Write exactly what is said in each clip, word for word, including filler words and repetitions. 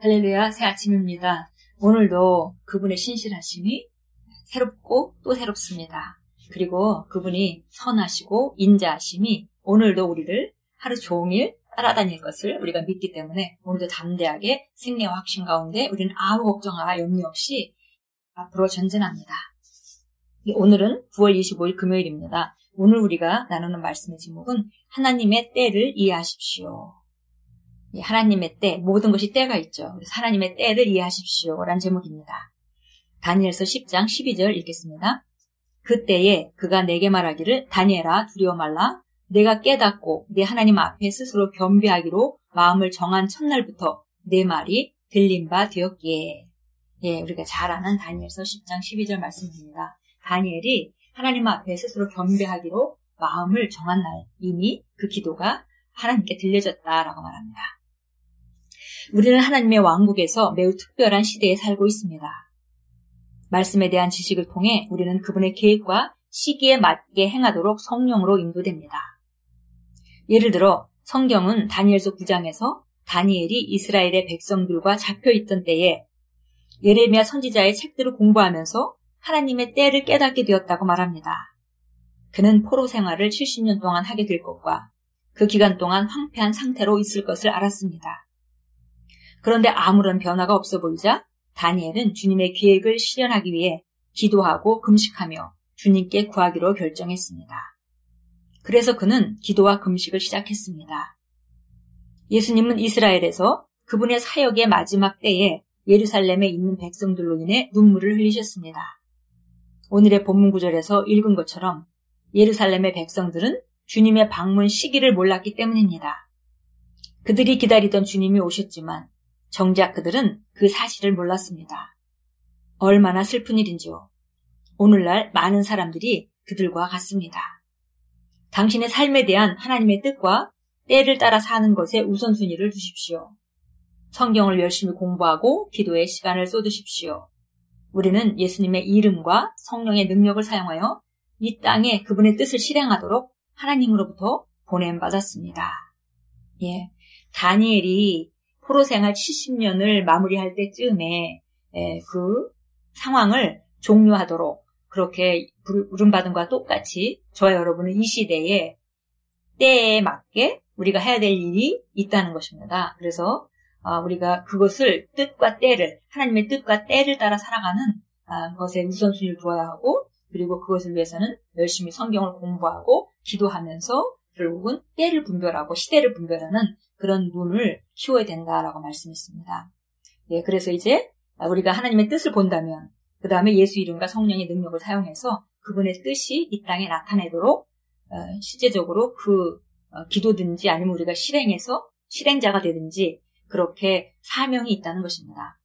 할렐루야, 새 아침입니다. 오늘도 그분의 신실하심이 새롭고 또 새롭습니다. 그리고 그분이 선하시고 인자하심이 오늘도 우리를 하루 종일 따라다닐 것을 우리가 믿기 때문에 오늘도 담대하게 승리와 확신 가운데 우리는 아무 걱정과 염려 없이 앞으로 전진합니다. 오늘은 구월 이십오일 금요일입니다. 오늘 우리가 나누는 말씀의 제목은 하나님의 때를 이해하십시오. 하나님의 때, 모든 것이 때가 있죠. 그래서 하나님의 때를 이해하십시오 라는 제목입니다. 다니엘서 십장 십이절 읽겠습니다. 그때에 그가 내게 말하기를 다니엘아 두려워 말라. 내가 깨닫고 내 하나님 앞에 스스로 겸비하기로 마음을 정한 첫날부터 내 말이 들린 바 되었기에. 예, 우리가 잘 아는 다니엘서 십장 십이절 말씀입니다. 다니엘이 하나님 앞에 스스로 겸비하기로 마음을 정한 날 이미 그 기도가 하나님께 들려졌다라고 말합니다. 우리는 하나님의 왕국에서 매우 특별한 시대에 살고 있습니다. 말씀에 대한 지식을 통해 우리는 그분의 계획과 시기에 맞게 행하도록 성령으로 인도됩니다. 예를 들어 성경은 다니엘서 구장에서 다니엘이 이스라엘의 백성들과 잡혀있던 때에 예레미야 선지자의 책들을 공부하면서 하나님의 때를 깨닫게 되었다고 말합니다. 그는 포로 생활을 칠십 년 동안 하게 될 것과 그 기간 동안 황폐한 상태로 있을 것을 알았습니다. 그런데 아무런 변화가 없어 보이자 다니엘은 주님의 계획을 실현하기 위해 기도하고 금식하며 주님께 구하기로 결정했습니다. 그래서 그는 기도와 금식을 시작했습니다. 예수님은 이스라엘에서 그분의 사역의 마지막 때에 예루살렘에 있는 백성들로 인해 눈물을 흘리셨습니다. 오늘의 본문 구절에서 읽은 것처럼 예루살렘의 백성들은 주님의 방문 시기를 몰랐기 때문입니다. 그들이 기다리던 주님이 오셨지만 정작 그들은 그 사실을 몰랐습니다. 얼마나 슬픈 일인지요. 오늘날 많은 사람들이 그들과 같습니다. 당신의 삶에 대한 하나님의 뜻과 때를 따라 사는 것에 우선순위를 두십시오. 성경을 열심히 공부하고 기도에 시간을 쏟으십시오. 우리는 예수님의 이름과 성령의 능력을 사용하여 이 땅에 그분의 뜻을 실행하도록 하나님으로부터 보냄받았습니다. 예, 다니엘이 포로 생활 칠십 년을 마무리할 때쯤에 예, 그 상황을 종료하도록 그렇게 부름받은 것과 똑같이 저와 여러분은 이 시대에 때에 맞게 우리가 해야 될 일이 있다는 것입니다. 그래서 우리가 그것을 뜻과 때를 하나님의 뜻과 때를 따라 살아가는 것에 우선순위를 두어야 하고 그리고 그것을 위해서는 열심히 성경을 공부하고 기도하면서 결국은 때를 분별하고 시대를 분별하는 그런 눈을 키워야 된다라고 말씀했습니다. 예, 그래서 이제 우리가 하나님의 뜻을 본다면 그 다음에 예수 이름과 성령의 능력을 사용해서 그분의 뜻이 이 땅에 나타내도록 어, 실제적으로 그 어, 기도든지 아니면 우리가 실행해서 실행자가 되든지 그렇게 사명이 있다는 것입니다.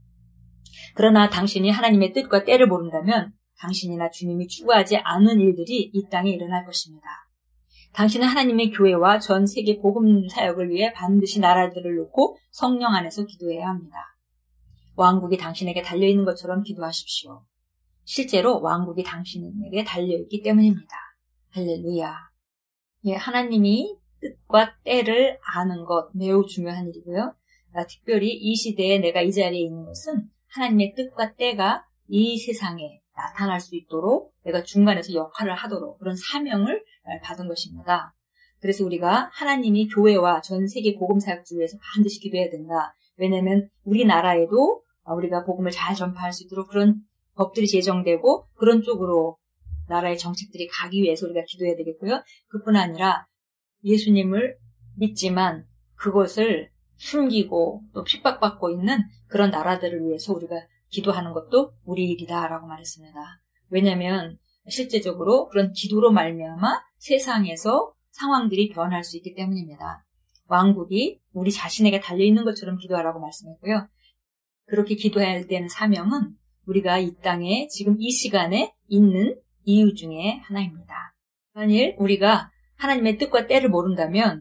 그러나 당신이 하나님의 뜻과 때를 모른다면 당신이나 주님이 추구하지 않은 일들이 이 땅에 일어날 것입니다. 당신은 하나님의 교회와 전 세계 복음 사역을 위해 반드시 나라들을 놓고 성령 안에서 기도해야 합니다. 왕국이 당신에게 달려있는 것처럼 기도하십시오. 실제로 왕국이 당신에게 달려있기 때문입니다. 할렐루야. 예, 하나님이 뜻과 때를 아는 것 매우 중요한 일이고요. 특별히 이 시대에 내가 이 자리에 있는 것은 하나님의 뜻과 때가 이 세상에 나타날 수 있도록 내가 중간에서 역할을 하도록 그런 사명을 받은 것입니다. 그래서 우리가 하나님이 교회와 전 세계 복음 사역을 위해서 반드시 기도해야 된다. 왜냐하면 우리나라에도 우리가 복음을 잘 전파할 수 있도록 그런 법들이 제정되고 그런 쪽으로 나라의 정책들이 가기 위해서 우리가 기도해야 되겠고요. 그뿐 아니라 예수님을 믿지만 그것을 숨기고 또 핍박받고 있는 그런 나라들을 위해서 우리가 기도하는 것도 우리 일이다라고 말했습니다. 왜냐하면 실제적으로 그런 기도로 말미암아 세상에서 상황들이 변할 수 있기 때문입니다. 왕국이 우리 자신에게 달려있는 것처럼 기도하라고 말씀했고요. 그렇게 기도해야 되는 사명은 우리가 이 땅에 지금 이 시간에 있는 이유 중에 하나입니다. 만일 우리가 하나님의 뜻과 때를 모른다면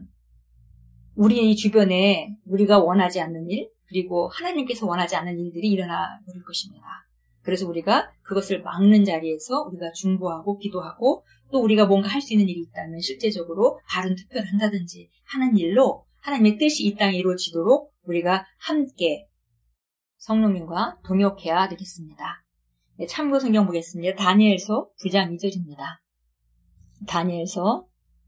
우리 주변에 우리가 원하지 않는 일 그리고 하나님께서 원하지 않는 일들이 일어나 버릴 것입니다. 그래서 우리가 그것을 막는 자리에서 우리가 중보하고 기도하고 또 우리가 뭔가 할 수 있는 일이 있다면 실제적으로 바른 투표를 한다든지 하는 일로 하나님의 뜻이 이 땅에 이루어지도록 우리가 함께 성령님과 동역해야 되겠습니다. 네, 참고 성경 보겠습니다. 다니엘서 구 장 이 절입니다. 다니엘서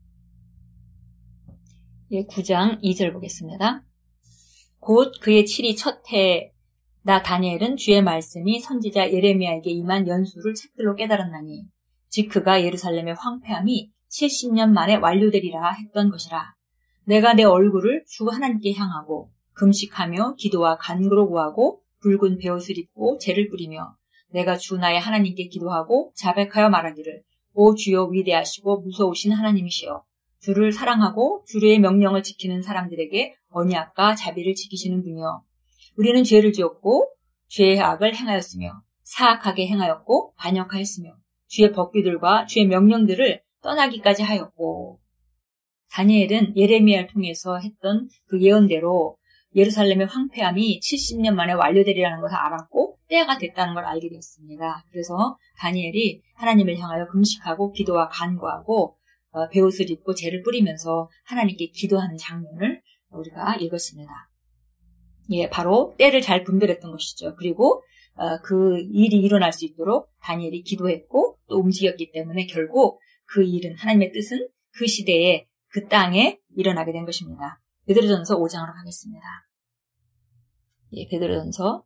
예, 구 장 이 절 보겠습니다. 곧 그의 칠이 첫 해 나 다니엘은 주의 말씀이 선지자 예레미야에게 임한 연수를 책들로 깨달았나니 즉 그가 예루살렘의 황폐함이 칠십 년 만에 완료되리라 했던 것이라. 내가 내 얼굴을 주 하나님께 향하고 금식하며 기도와 간구로 구하고 붉은 베옷을 입고 재를 뿌리며 내가 주 나의 하나님께 기도하고 자백하여 말하기를 오 주여 위대하시고 무서우신 하나님이시여 주를 사랑하고 주의 명령을 지키는 사람들에게 언약과 자비를 지키시는 분이여 우리는 죄를 지었고 죄의 악을 행하였으며 사악하게 행하였고 반역하였으며 주의 법규들과 주의 명령들을 떠나기까지 하였고. 다니엘은 예레미야를 통해서 했던 그 예언대로 예루살렘의 황폐함이 칠십 년 만에 완료되리라는 것을 알았고 때가 됐다는 걸 알게 되었습니다. 그래서 다니엘이 하나님을 향하여 금식하고 기도와 간구하고 어, 베옷을 입고 재를 뿌리면서 하나님께 기도하는 장면을 우리가 읽었습니다. 예, 바로 때를 잘 분별했던 것이죠. 그리고 어, 그 일이 일어날 수 있도록 다니엘이 기도했고 또 움직였기 때문에 결국 그 일은 하나님의 뜻은 그 시대에 그 땅에 일어나게 된 것입니다. 베드로전서 오 장으로 가겠습니다. 예, 베드로전서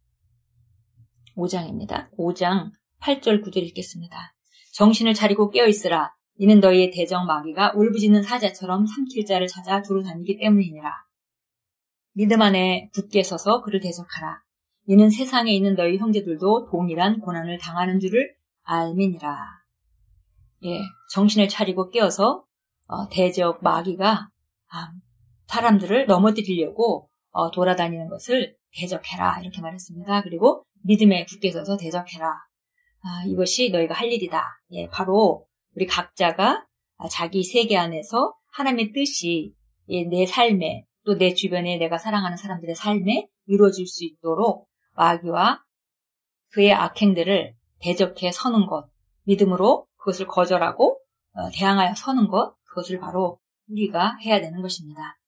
오 장입니다. 오 장 팔 절 구 절 읽겠습니다. 정신을 차리고 깨어있으라. 이는 너희의 대적 마귀가 울부짖는 사자처럼 삼킬 자를 찾아 두루 다니기 때문이니라. 믿음 안에 굳게 서서 그를 대적하라. 이는 세상에 있는 너희 형제들도 동일한 고난을 당하는 줄을 알미니라. 예, 정신을 차리고 깨어서 어, 대적 마귀가 아, 사람들을 넘어뜨리려고 어, 돌아다니는 것을 대적해라 이렇게 말했습니다. 그리고 믿음에 굳게 서서 대적해라. 아, 이것이 너희가 할 일이다. 예, 바로 우리 각자가 자기 세계 안에서 하나님의 뜻이 예, 내 삶에 또 내 주변에 내가 사랑하는 사람들의 삶에 이루어질 수 있도록 마귀와 그의 악행들을 대적해 서는 것, 믿음으로 그것을 거절하고 어, 대항하여 서는 것, 그것을 바로 우리가 해야 되는 것입니다.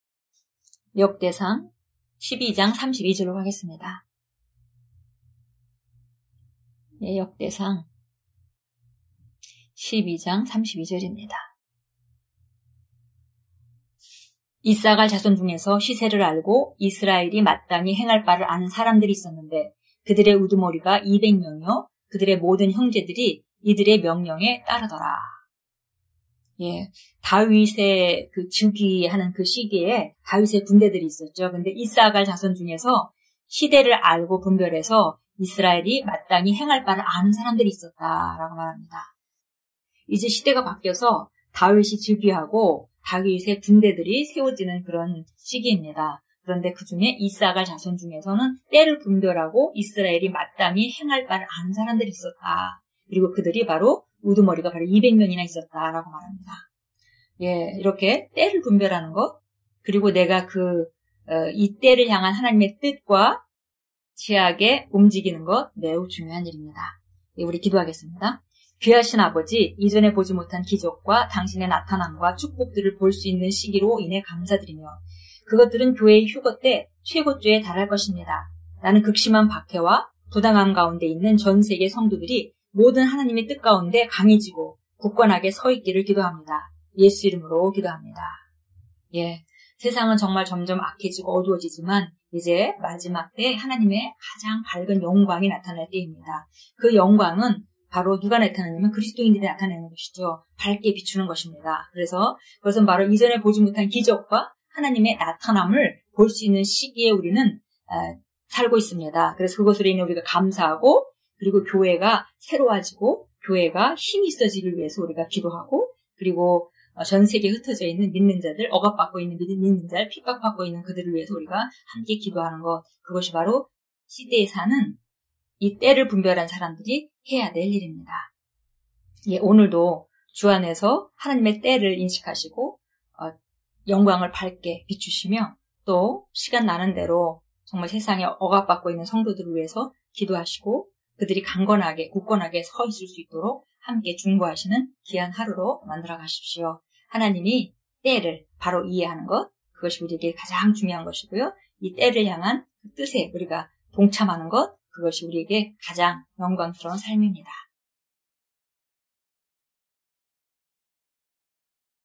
역대상 십이 장 삼십이 절로 가겠습니다. 예, 역대상 십이 장 삼십이 절입니다. 이사갈 자손 중에서 시세를 알고 이스라엘이 마땅히 행할 바를 아는 사람들이 있었는데 그들의 우두머리가 이백 명이요 그들의 모든 형제들이 이들의 명령에 따르더라. 예, 다윗의 그 즉위하는 그 시기에 다윗의 군대들이 있었죠. 근데 이사갈 자손 중에서 시대를 알고 분별해서 이스라엘이 마땅히 행할 바를 아는 사람들이 있었다라고 말합니다. 이제 시대가 바뀌어서 다윗이 즉위하고 다윗의 군대들이 세워지는 그런 시기입니다. 그런데 그 중에 이사갈 자손 중에서는 때를 분별하고 이스라엘이 마땅히 행할 바를 아는 사람들이 있었다. 그리고 그들이 바로 우두머리가 바로 이백 명이나 있었다라고 말합니다. 예, 이렇게 때를 분별하는 것, 그리고 내가 그, 어, 이 때를 향한 하나님의 뜻과 지하게 움직이는 것 매우 중요한 일입니다. 예, 우리 기도하겠습니다. 귀하신 아버지, 이전에 보지 못한 기적과 당신의 나타남과 축복들을 볼 수 있는 시기로 인해 감사드리며 그것들은 교회의 휴거 때 최고조에 달할 것입니다. 나는 극심한 박해와 부당함 가운데 있는 전 세계 성도들이 모든 하나님의 뜻 가운데 강해지고 굳건하게 서 있기를 기도합니다. 예수 이름으로 기도합니다. 예, 세상은 정말 점점 악해지고 어두워지지만 이제 마지막 때 하나님의 가장 밝은 영광이 나타날 때입니다. 그 영광은 바로 누가 나타나냐면 그리스도인들이 나타내는 것이죠. 밝게 비추는 것입니다. 그래서 그것은 바로 이전에 보지 못한 기적과 하나님의 나타남을 볼 수 있는 시기에 우리는 살고 있습니다. 그래서 그것으로 인해 우리가 감사하고 그리고 교회가 새로워지고 교회가 힘이 있어지기 위해서 우리가 기도하고 그리고 전 세계에 흩어져 있는 믿는 자들, 억압받고 있는 믿는 자들, 핍박받고 있는 그들을 위해서 우리가 함께 기도하는 것, 그것이 바로 시대에 사는 이 때를 분별한 사람들이 해야 될 일입니다. 예, 오늘도 주 안에서 하나님의 때를 인식하시고 어, 영광을 밝게 비추시며 또 시간 나는 대로 정말 세상에 억압받고 있는 성도들을 위해서 기도하시고 그들이 강건하게 굳건하게 서 있을 수 있도록 함께 중보하시는 귀한 하루로 만들어 가십시오. 하나님이 때를 바로 이해하는 것, 그것이 우리에게 가장 중요한 것이고요. 이 때를 향한 그 뜻에 우리가 동참하는 것, 그것이 우리에게 가장 영광스러운 삶입니다.